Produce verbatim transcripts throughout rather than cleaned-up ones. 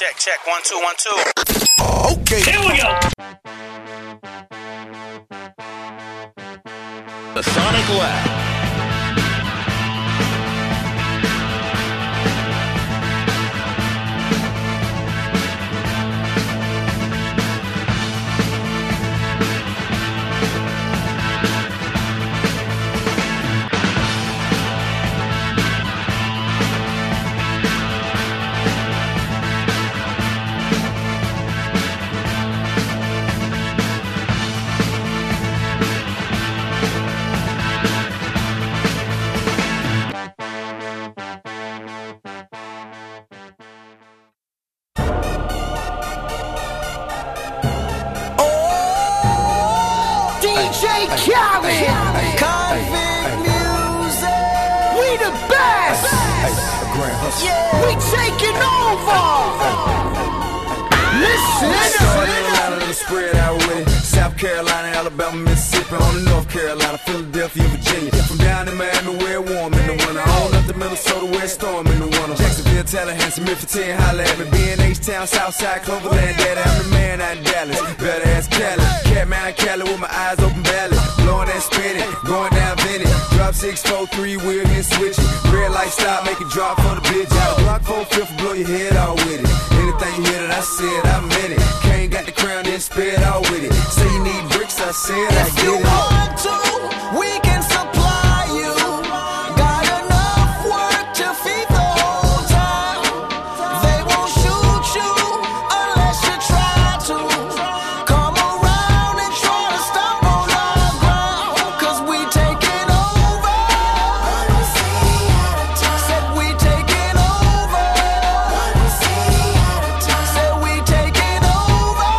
Check, check, one, two, one, two. Okay. Here we go. The Sonic Lab. Convict music. We the best. Yeah. We taking over. Listen. Spread out with it. South Carolina, Alabama, Mississippi, on the North Carolina, Philadelphia, Virginia. From down in Miami where it's warm in the winter, on up to Minnesota where it's storm in the winter. Jacksonville, Tallahassee, Memphis, ten, holla at me. B and H Town, Southside, Cloverland, daddy, I'm the man out in Dallas. Better ask Cali. Catman, Cali with my eyes open valley. Blowing and spinning, going down Vinny. Drop six, four, three, wheel and switch it. Red light stop, make it drop for the bitch. Out of block four, fifth, blow your head out with it. Anything you hear that I said, I meant it. Kane got the crown, then spit out with it. Say you need bricks, I said I If get you it. want to, we can supply you. Got enough work to feed the whole town. They won't shoot you unless you try to. Come around and try to stop on our ground, cause we taking over. Said we taking over. Said we taking over.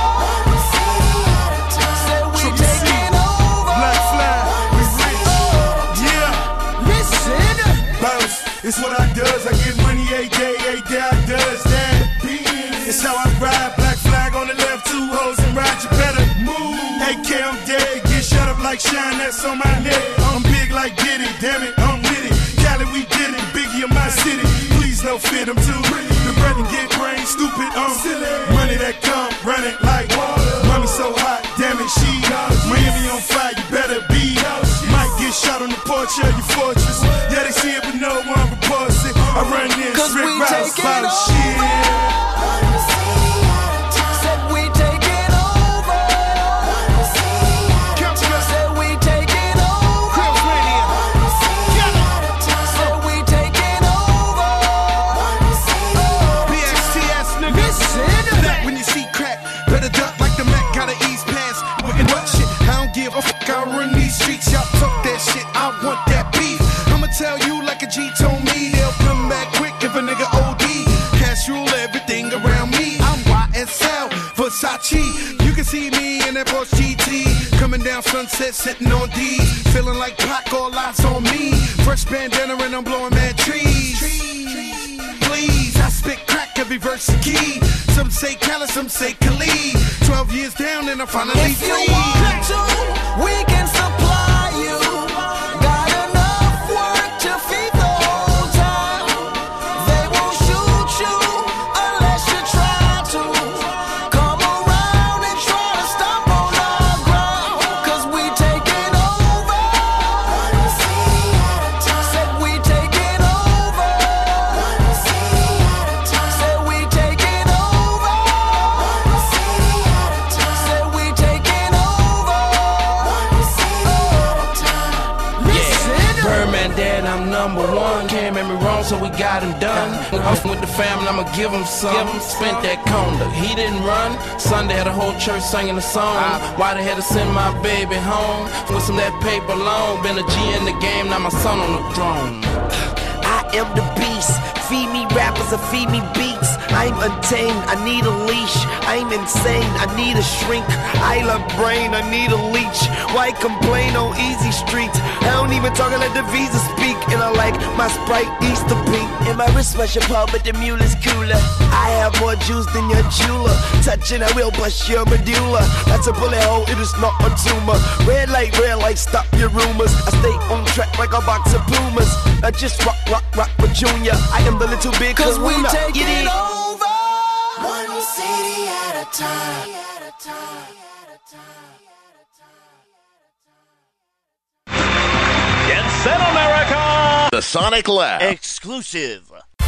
Said we taking over. Black flag, we rich. Yeah. Listen. Bounce, it's what I does. I get money every day, every day I does that. It's how I ride. Black flag on the left, two hoes and ride. You better move. A K, I'm dead. Get shut up like Shine, that's on my neck. I'm big like Diddy, damn it, I'm with it. Cali, we did it. Biggie in my city. Please no fit, I'm too pretty. The brother get brain stupid, I'm silly. Money that come, run it like water. Mommy so hot, damn it, she Miami on fire, you better be. Might get shot on the porch of your fortress. Yeah, they see it, but no one reports it. I run in, Cause Rick we Rouse, taking follow over. shit. Said we taking over. Said we taking over. Said we taking over. B X T S nigga. Listen. That when you see crack, better duck like the Mac, gotta ease past. Wicked what shit, I don't give a fuck, I run these streets, y'all talk that shit, I want that beef. I'ma tell you like a G told me, they'll come back quick if a nigga O D. Cash rule everything around me, I'm Y S L, Versace. You can see me in that Porsche G T, coming down Sunset, sitting on D. Feeling like Pac, all eyes on me. Fresh bandana and I'm blowing mad trees. Please, I spit crack every verse a key. Some say Cali, some say Khalid. Twelve years down and I'm finally If you free. want to, we can supply you. Got enough work to feed the whole town. They won't shoot you unless you try to. Come around and try to stop on our ground, cause we taking over. Said we taking over. Said we taking over. Said we taking over. Listen. Birdman dead, I'm number one. Can't make me wrong, so we got him done. I'm with the family, I'ma give him some. Spent that conda, he didn't run. Sunday had a whole church singing a song. Why they had to send my baby home with some of that paper loan? Been a G in the game, now my son on the throne. I am the beast. Feed me rappers or feed me beats. I'm untamed, I need a leash. I'm insane, I need a shrink. I love brain, I need a leech. Why complain on easy streets? I don't even talk, I let the visa speak. And I like my Sprite Easter pink. And my wrist rush apart, but the mule is cooler. I have more juice than your jeweler. Touching, I will bust your medulla. That's a bullet hole, it is not a tumor. Red light, red light, stop your rumors. I stay on track like a box of Pumas. I just rock, rock, rock with Junior. I am the little big Cause we kahuna. taking You dig? over. time. Get set, America! The Sonic Lab. Exclusive.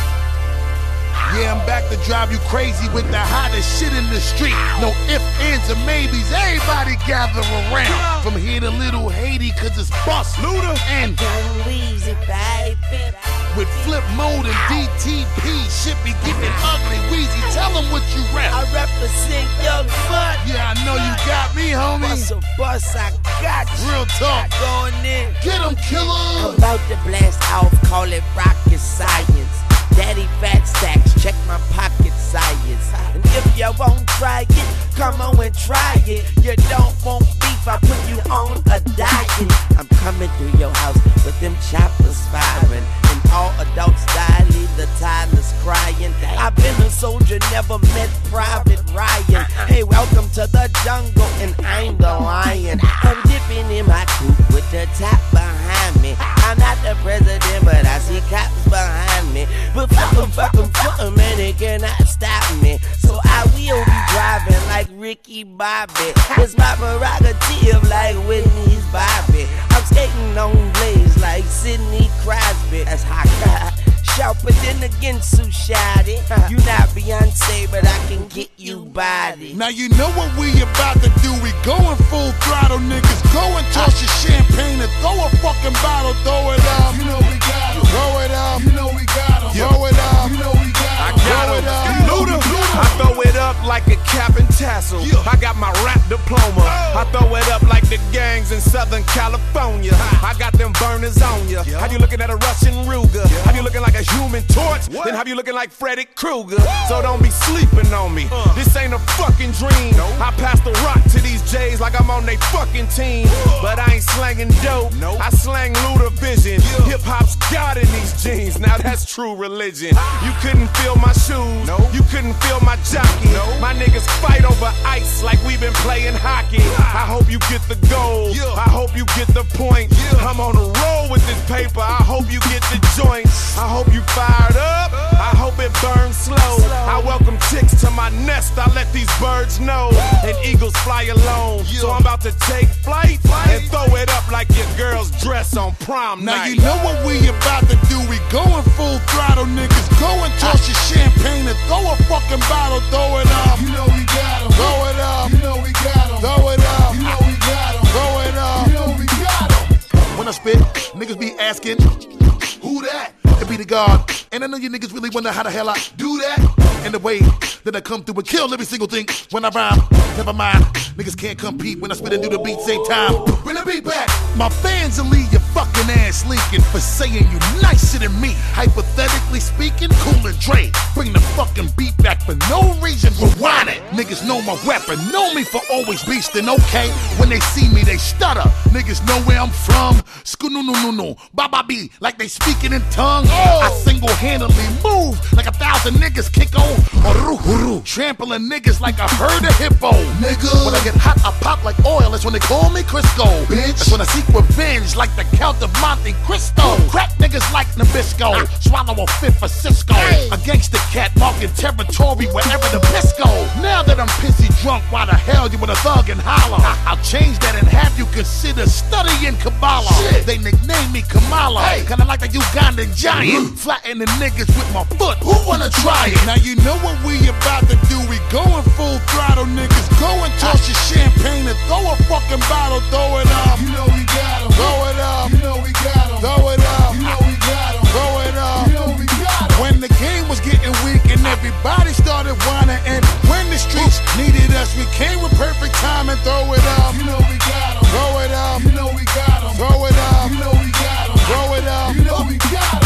Yeah, I'm back to drive you crazy with the hottest shit in the street. No ifs, ands, or maybes. Everybody gather around. From here to Little Haiti, cause it's Bust, Luda, and Weezy, baby. with Flip Mode and D T P. Shit be getting ugly. Weezy, tell them what you rap. I represent Young Fun. Yeah, I know you got me, homie. Bust a bus, I got you. Real talk. Going in. Get them, I'm killer. about to blast off, call it rocket science. Daddy fat stacks, check my pocket science. And if you won't try it, come on and try it. You don't want beef, I put you on a diet. I'm coming through your house with them choppers firing. And all adults die, leave the toddlers crying. I've been a soldier, never met Private Ryan. Hey, welcome to the jungle, and I'm the lion. I'm dipping in my coupe with the top behind me. I'm not the president, but I see cops behind me. But fuck 'em, fuck 'em, fuck 'em, and they cannot stop me. So I will be driving like Ricky Bobby. It's my prerogative like Whitney's Bobby. I'm skating on blades like Sidney Crosby. That's hot. Shout, but then again, Sushadi. You not Beyonce, but I can get you body. Now you know what we about to do. We going full throttle, niggas. Go and toss your champagne and throw a fucking bottle. Throw it up. You know we got 'em. Throw it up. You know we got 'em. Throw it up. You know we got 'em. I got Throw it up. Luda. I throw it up like a cap and tassel. I got my rap diploma. I throw it up like the gangs in Southern California. I got them burners on ya. Have you looking at a Russian Ruger? Have you looking like a Human Torch? Then have you looking like Freddy Krueger? So don't be sleeping on me. This ain't a fucking dream. I pass the rock to these J's like I'm on they fucking team. But I ain't slanging dope. I slang Luda vision. Hip hop's God in these jeans. Now that's true religion. You couldn't feel my shoes. You couldn't feel my jockey. My niggas fight over ice like we've been playing hockey. I hope you get the goal. I hope you get the point. I'm on a roll with this paper. I hope you get the joint. I hope you fired up. I hope it burns slow. I welcome chicks to my nest. I let these birds know. And eagles fly alone. So I'm about to take flight and throw it up like your girl's dress on prom night. Now you know what we about to do. We going full throttle, niggas. Go and toss your champagne and throw a fucking bottle. Throw it up. You know we got 'em. Throw it up. You know we got 'em. Throw it up. You know we got 'em. Throw it up. You know we got 'em. When I spit, niggas be asking, who that? It be the God. And I know you niggas really wonder how the hell I do that. And the way that I come through and kill every single thing when I rhyme. Never mind, niggas can't compete when I spit and do the beat same time. Bring the beat back. My fans will leave your fucking ass leaking for saying you nicer than me. Hypothetically speaking, Cool and Dre. Bring the fucking beat back for no reason. Rewind it. Niggas know my weapon, know me for always beastin', okay? When they see me, they stutter. Niggas know where I'm from. Skoo-no-no-no-no. Ba-ba-bee, like they speaking in tongue. Oh. I single-handedly move like a thousand niggas kick on. Uru-uru. Trampling niggas like a herd of hippo. Nigga. When I get hot, I pop like oil. That's when they call me Crisco. Bitch. That's when I seek revenge like the Count of Monte Cristo. Crack niggas like Nabisco. Swallow a fifth for Cisco. Hey. A gangster cat marking territory wherever the piss go. Now that I'm pissy drunk, why the hell you with a thug and holler? I- I'll change that and have you consider studying Kabbalah. Shit. They nickname me Kamala. Hey. Kinda like a Ugandan giant. Flattening niggas with my foot. Who wanna try it? Now you know what we about to do. We going full throttle, niggas. Go and toss your champagne and throw a fucking bottle. Throw it up. You know we got 'em. Throw it up. You know we got 'em. Throw it up. You know we got 'em. Throw it up. You know we got 'em. When the game was getting weak and everybody started whining, and when the streets needed us, we came with perfect time and throw it up. You know we got 'em. Throw it up. You know we got 'em. Throw it up. You know we got 'em. Throw it up. You know we got 'em.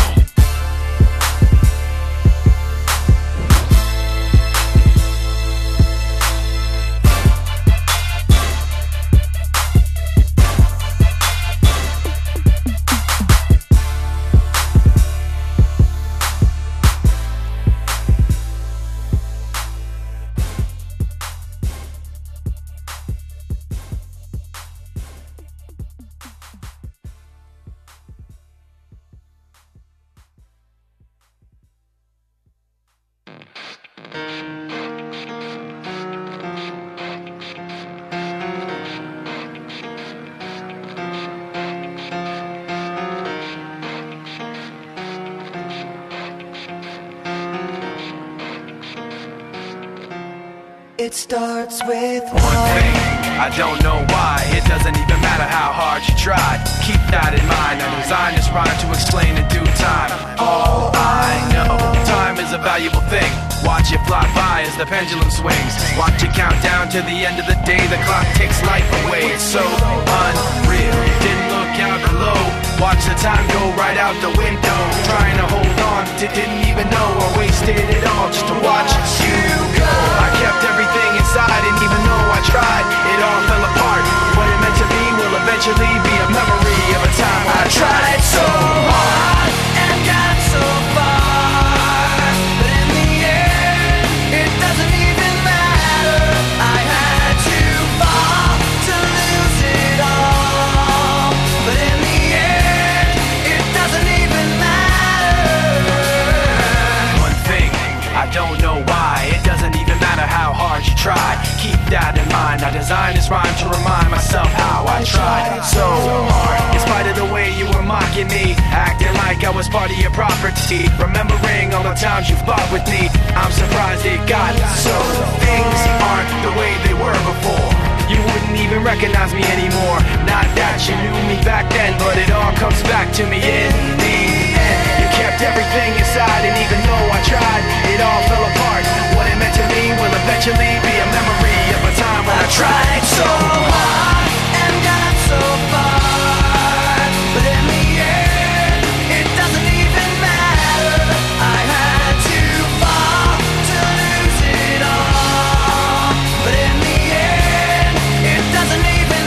It starts with one thing, I don't know why. It doesn't even matter how hard you try. Keep that in mind. I designed this rhyme to explain in due time. All I know, time is a valuable thing. Watch it fly by as the pendulum swings. Watch it count down to the end of the day. The clock takes life away. It's so unreal. Didn't look out below. Watch the time go right out the window. Trying to hold on, didn't even know I wasted it all just to watch you go. I kept everything inside, and even though I tried, it all fell apart. What it meant to be will eventually be a memory of a time when I tried so hard and got so far, but in the end, it doesn't even matter. I had to fall to lose it all, but in the end, it doesn't even matter. One thing, I don't know why. It doesn't even matter how hard you try. Keep that in mind. I designed this rhyme to remind myself how I tried so hard. In spite of the way you were mocking me, acting like I was part of your property, remembering all the times you fought with me, I'm surprised it got so. Things aren't the way they were before. You wouldn't even recognize me anymore. Not that you knew me back then, but it all comes back to me in the end. You kept everything inside, and even though I tried, it all fell apart. What it meant to me will eventually be a memory of a time when I tried so hard and got so far, but in the end, it doesn't even matter. I had to fall to lose it all, but in the end, it doesn't even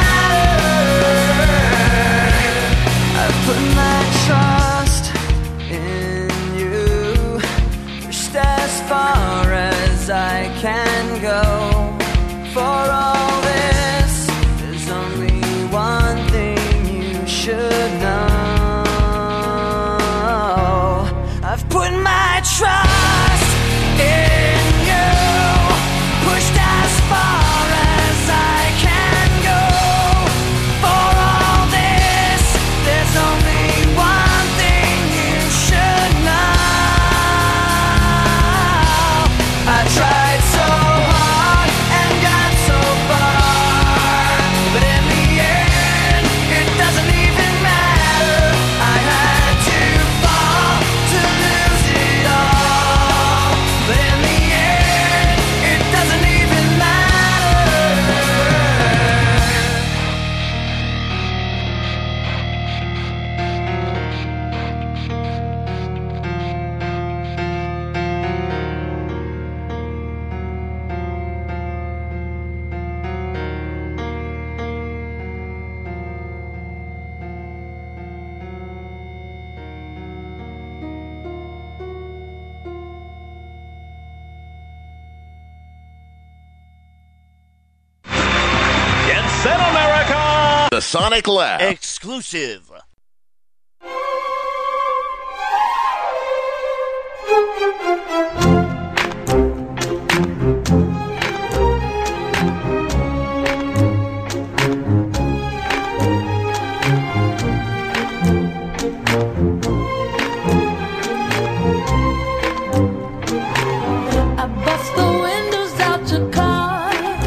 matter. I've put my trust in you, pushed as far as I can go. For all this, there's only one thing you should know. I've put my trust in you, pushed as far as I can go. For all this, there's only one thing you should know. I tried so hard and got so far, but in the end, it doesn't even matter. I had to fall to lose it all, but in the end, it doesn't even matter. Get set, America! The Sonic Lab. Exclusive. I bust the windows out your car,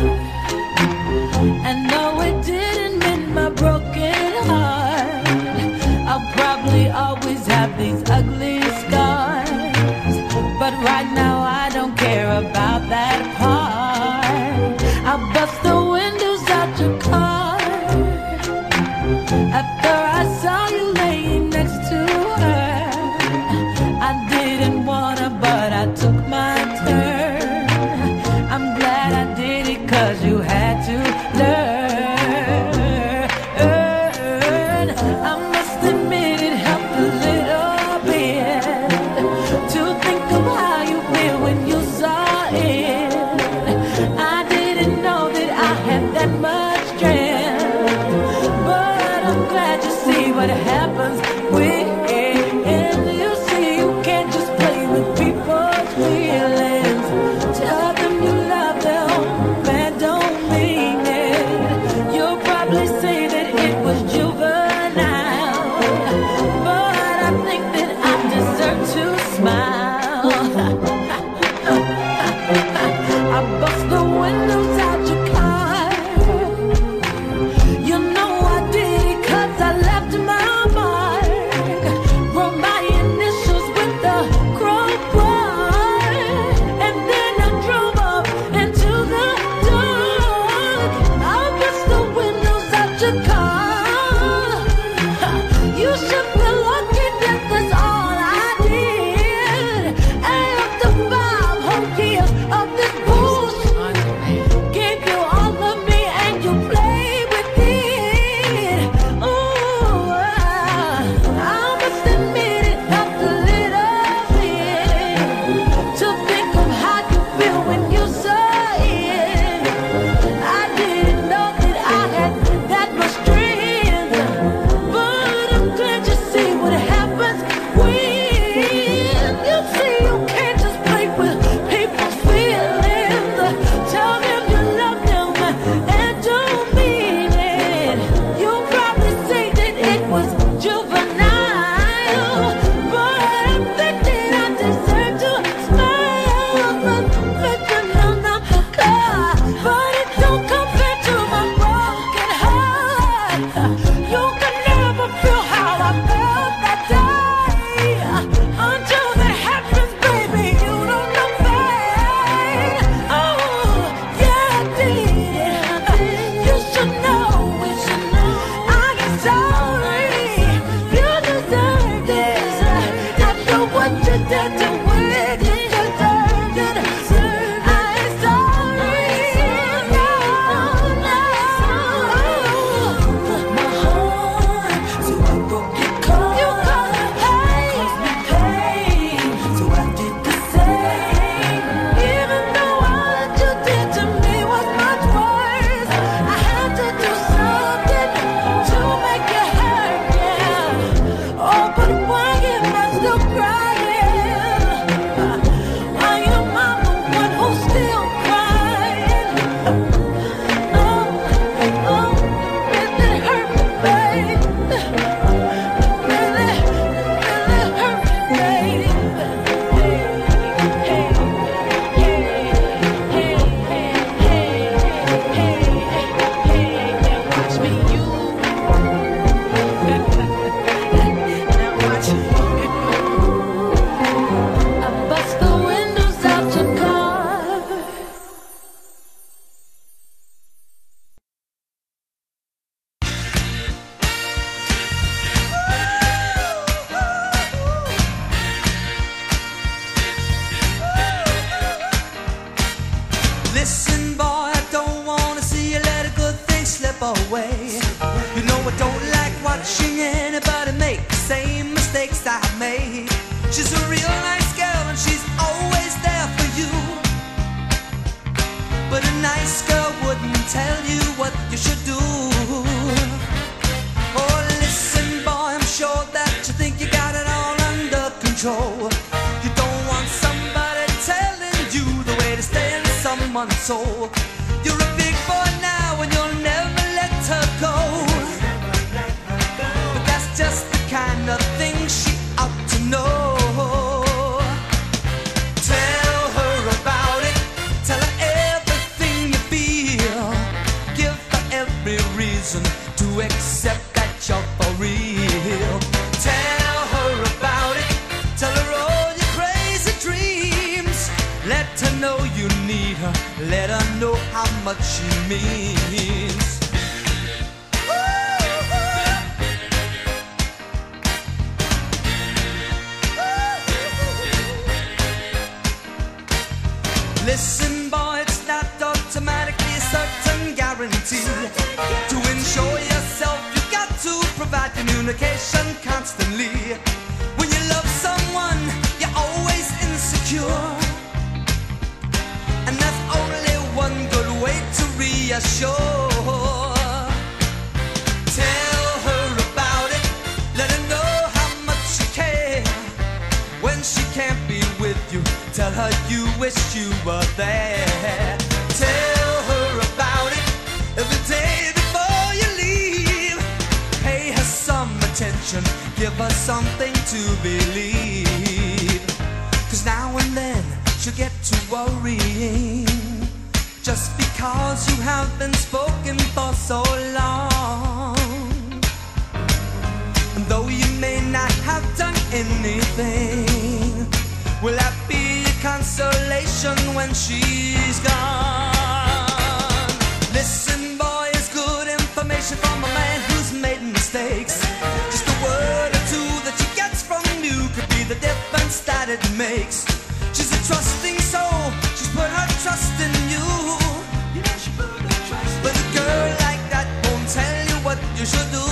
and no, it didn't mend my broken heart. I'll probably always have these ugly scars, but right now I don't care about that part. I bust the windows out your car after I saw you laying next to her. I didn't wanna, but I took my turn. I'm glad I did it, 'cause you had to learn. I must admit it helped a little bit to think of how you feel when you saw it. I didn't know that I had that much strength, but I'm glad you see what happened. someone's soul. You're a big boy now and you'll never let her go. But that's just the kind of thing she ought to know. Tell her about it, tell her everything you feel. Give her every reason to accept that you're for real. Tell her about it, tell her all your crazy dreams. Let her know you need her, let her know how much she means. Listen, boy, it's not automatically a certain guarantee. To ensure yourself, you got to provide communication constantly. When you love someone, you're always insecure, and that's only one good way to reassure. Tell her about it, let her know how much you care. When she can't be with you, tell her you wish you were there. Tell her about it every day before you leave. Pay her some attention, give her something to believe. Cause now and then she'll get to worrying, just because you have been spoken for so long. And though you may not have done anything, will that be a consolation when she's gone? Listen, boy, it's good information from a man who's made mistakes. Just a word or two that she gets from you could be the difference that it makes. She's a trusting soul, she's put her trust in you. But a girl like that won't tell you what you should do.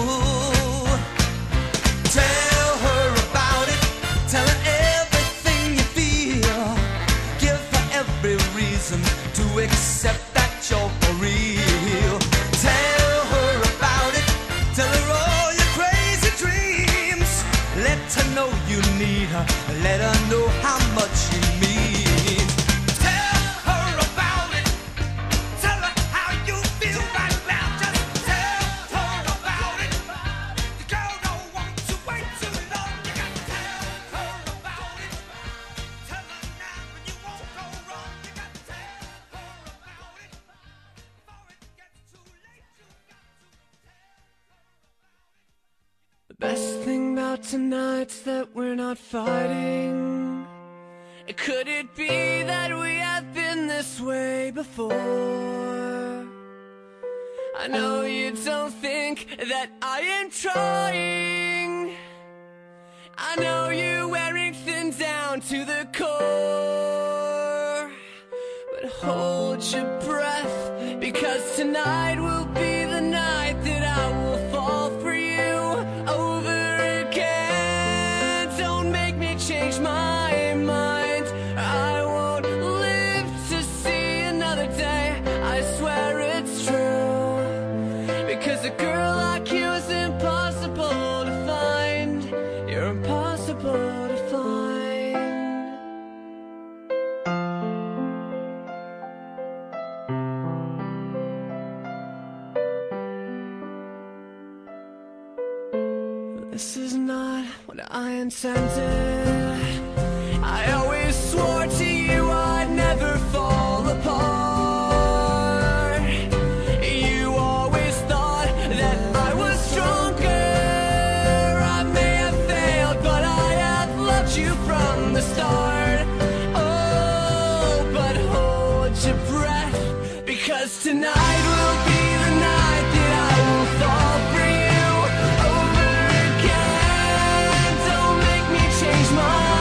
Tell her about it, tell her everything you feel. Give her every reason to accept that you're for real. Tell her about it, tell her all your crazy dreams. Let her know you need her, let her know how much she means. Tell her about it, tell her how you feel right now. Just tell her about it. The girl don't want to wait too long. You got to tell her about it. Tell her now and you won't go wrong. You got to tell her about it. Before it gets too late, you got to tell her about it. The best thing about tonight's that we're not fighting. Could it be that we have been this way before? I know you don't think that I am trying. I know you're wearing thin down to the core. But hold your breath, because tonight will be the night that I will fall for you over again. Don't make me change my mind. I won't live to see another day. I swear it's true. Because a girl like you is impossible to find. You're impossible to find. This is not what I intended. I always swore to you I'd never fall apart. You always thought that I was stronger. I may have failed, but I have loved you from the start. Oh, but hold your breath, because tonight will be the night that I will fall for you over again. Don't make me change my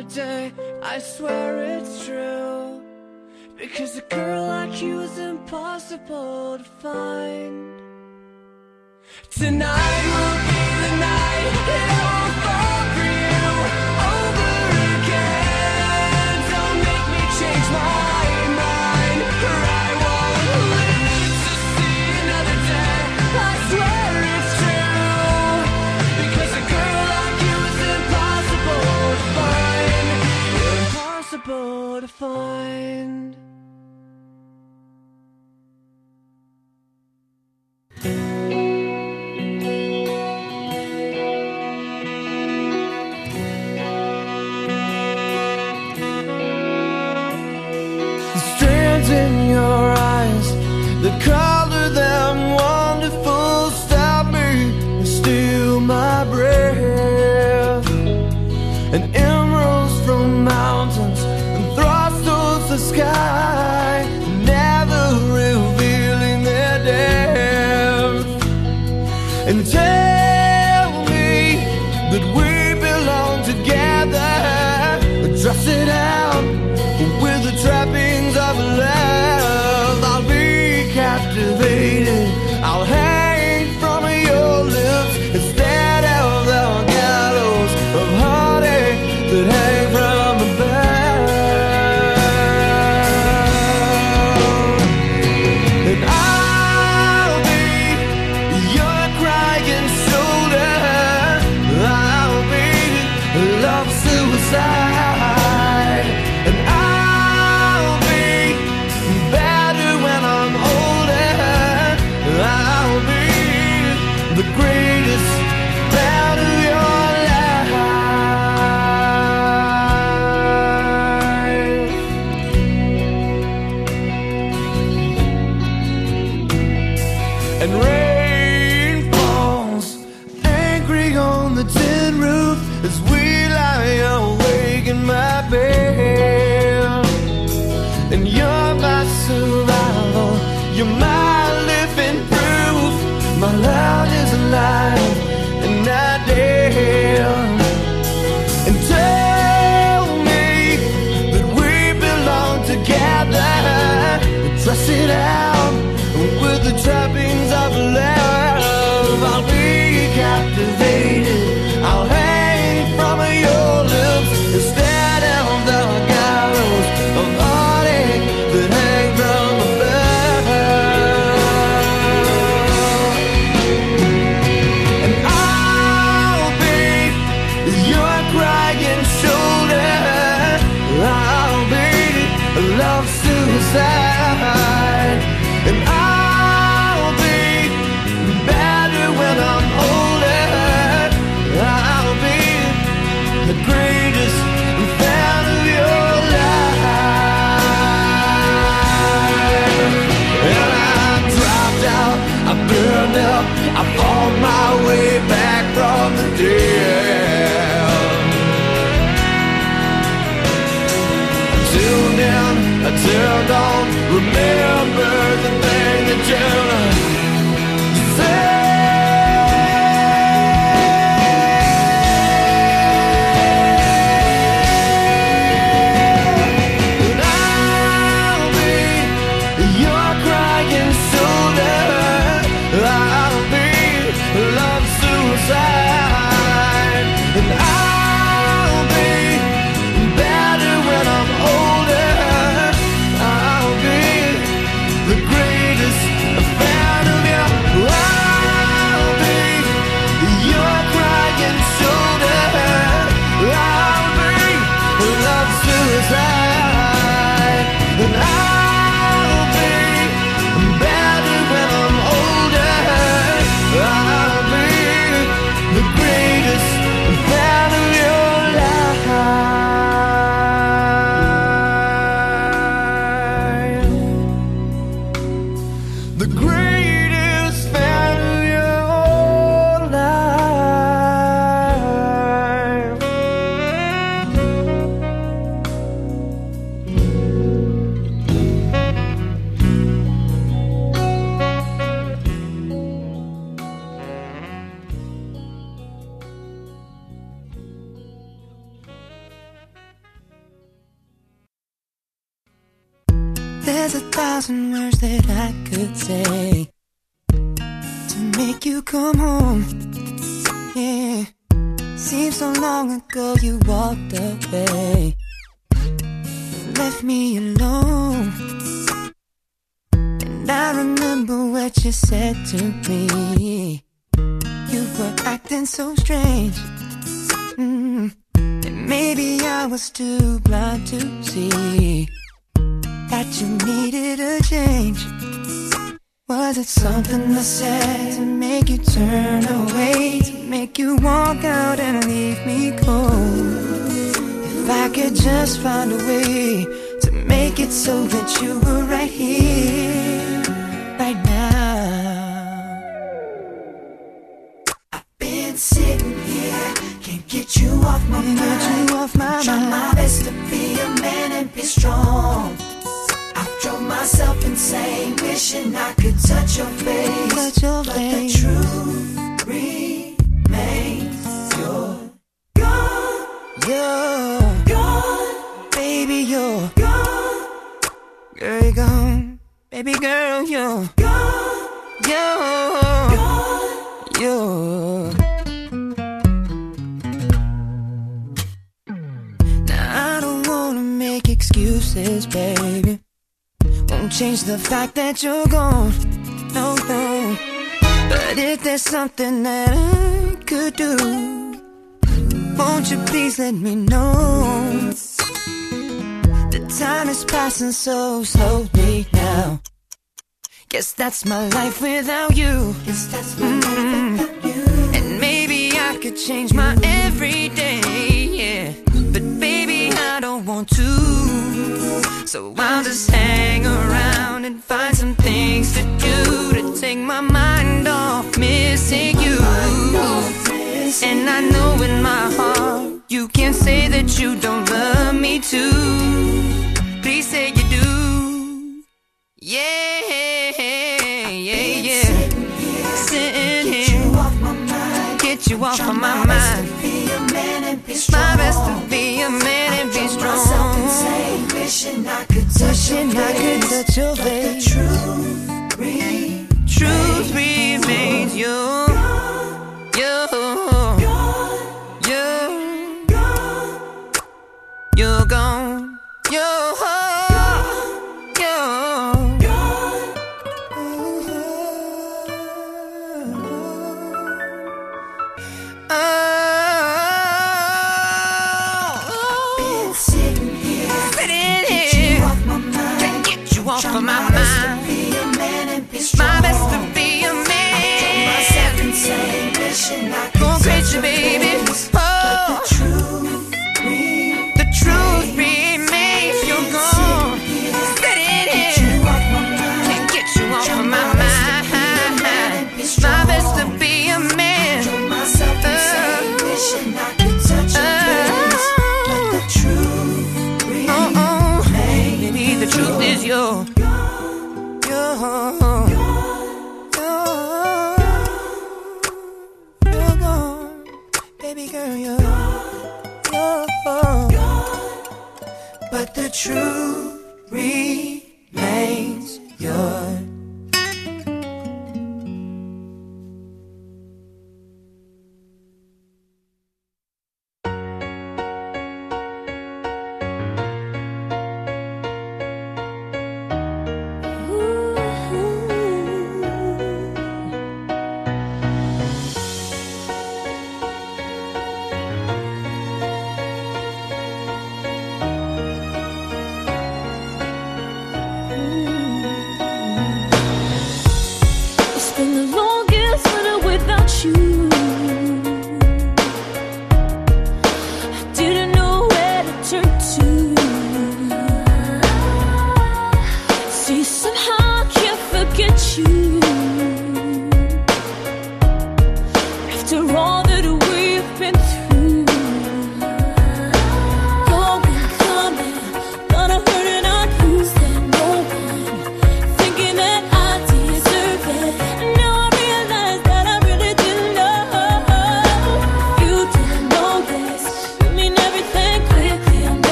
another day, I swear it's true. Because a girl like you is impossible to find. Tonight will be the night that I will fall for you over again. Don't make me change my mind, or I won't live to see another day. I swear it's true. Because a girl like you is impossible to find. Impossible to find. In your eyes, the color them wonderful, stop me and steal my breath. And emeralds from mountains and thrusts towards the sky, never revealing their depth. And tell me that we belong together, dress it out with the trappings of love. I'll be captivated, I'll hang from your lips instead of the gallows of heartache that hang from above. And I'll be your crying shoulder, I'll be love suicide. And I'll be better when I'm older, I'll be the greatest fan of your life. And rain falls angry on the tin roof as we lie awake in my bed. And you're my survival, you're my living proof. My love is alive and not dead. And tell me that we belong together, dress it out with the trappings of love. I'll be captivated, I'll hang from your lips instead of the gallows of heartache that hang from above. And I'll be your crying shoulder, I'll be love suicide. And I'll be better when I'm older, I'll be the greatest fan of your life. And I dropped out, I burned up, I fought my way back from the dead. Till then, I turned on, remember the thing that you said. The greatest There's a thousand words that I could say to make you come home. Yeah, seems so long ago you walked away, left me alone. And I remember what you said to me. You were acting so strange. Mm. And maybe I was too blind to see that you needed a change. Was it something I said to make you turn away, to make you walk out and leave me cold? If I could just find a way to make it so that you were right here, right now. I've been sitting here, can't get you off my mind. Get you off my Try mind. my best to be a man and be strong. I've drove myself insane, wishing I could touch your face. Touch your but face. The truth remains you're gone. You're gone. Baby, you're gone. Girl, you're gone. Baby girl, you're gone. You're gone. You're Now I don't wanna make excuses, baby. Won't change the fact that you're gone, no, no. But if there's something that I could do, won't you please let me know? The time is passing so slowly now. Guess that's my life without you. Guess that's my mm-hmm. life without you. And maybe I could change my everyday, yeah. But baby, I don't want to. So I'll just hang around and find some things to do to take my mind off missing you. And I know in my heart you can't say that you don't love me too. Please say you do. Yeah, yeah, yeah. Sitting here, get you off my mind. Get you off of my mind. My best to be a man and be strong. Wishing I could touch your face, your face. The truth, re- truth remains you, you, you, you're gone, you're off of my mind. My best to be a man. Go crazy, baby. Oh, the truth remains you're gone. Get in here, can't get you off of my mind. My best to be a man. Oh, oh, baby, the truth is you're. Baby girl, you're, you're but the truth remains yours.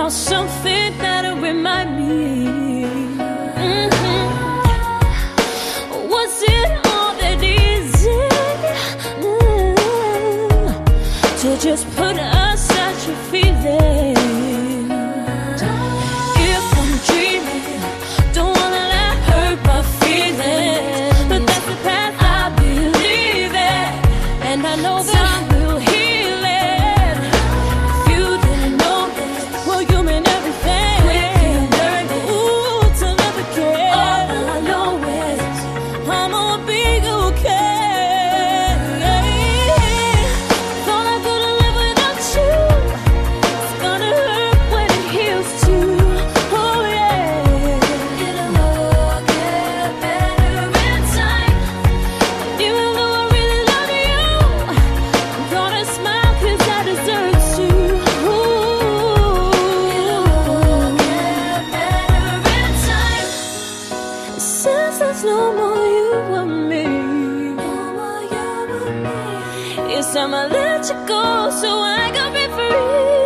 about something that'll remind me. Mm-hmm. Was it all that easy mm-hmm. to just put aside your feelings? If I'm dreaming, don't wanna let hurt my feelings, but that's the path I believe in, and I know that time will heal it. If you didn't know this, well, you mean everything. Quick, you learn it. Ooh, to love again. All I know is I'm gonna be okay. Thought I couldn't live without you. It's gonna hurt when it heals too. Oh yeah. It'll all get better in time. Even though I really love you, I'm gonna smile 'cause I deserve to. Ooh. It'll all get better in time. Since there's no more you and me, no more you and me, it's time I let you go so I can be free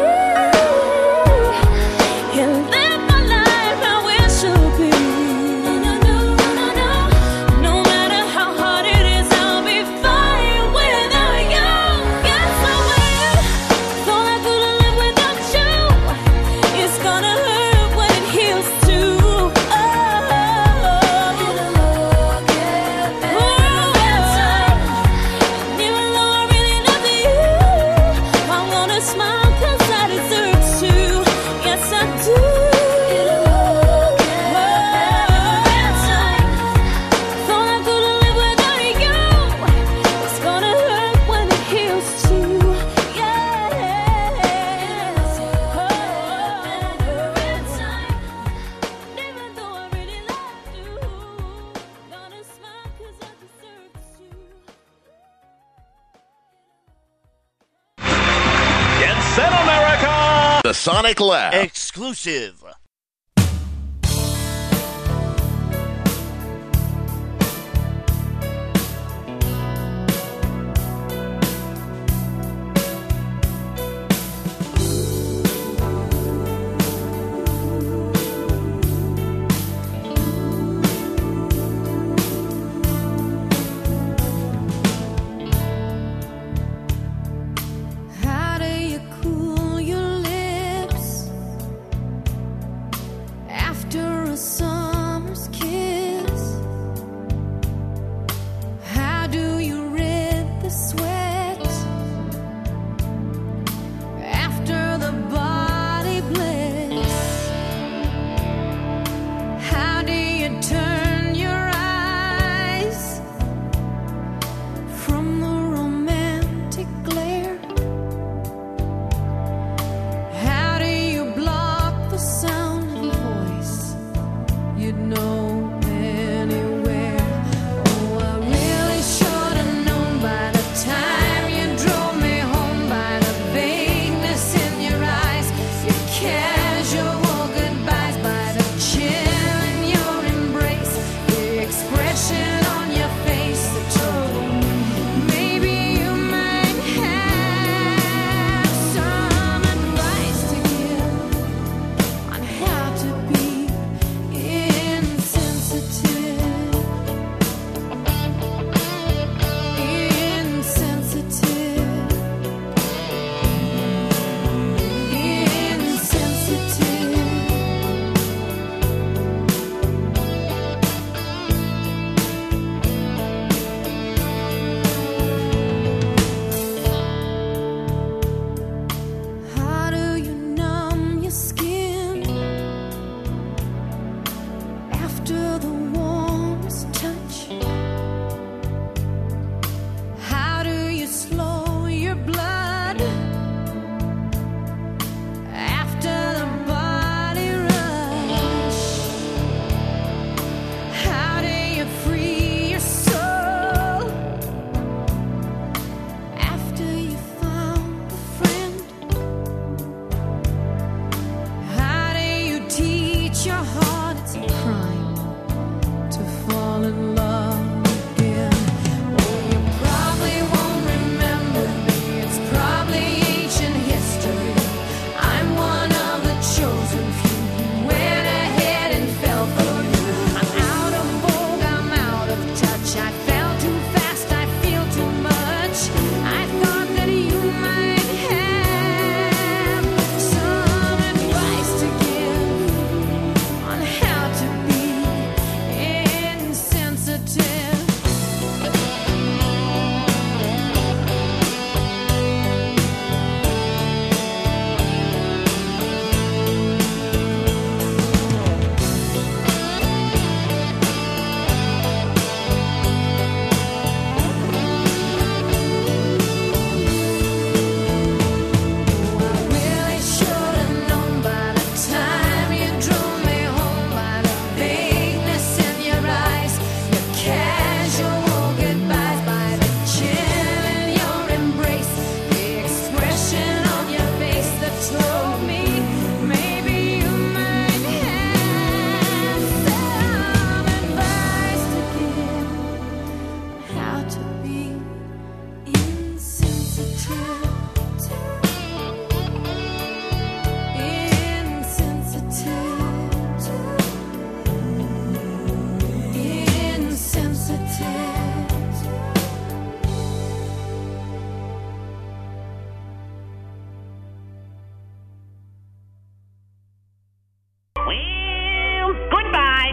and live my life how it should be. No, no, no, no, no. No matter how hard it is, I'll be fine without you. Yes, I will. Thought I couldn't live without you. It's gonna hurt when it heals too. Oh, it'll all get better in time. Even though I really love you, I'm gonna smile 'cause I deserve to. Yes, I do. It'll all get better in time. Thought I couldn't live without you. It's gonna hurt when it heals too. Yeah. It'll all get better in time. Even though I really love you, gonna smile 'cause I deserve to. Get set, America! The Sonic Lab. Exclusive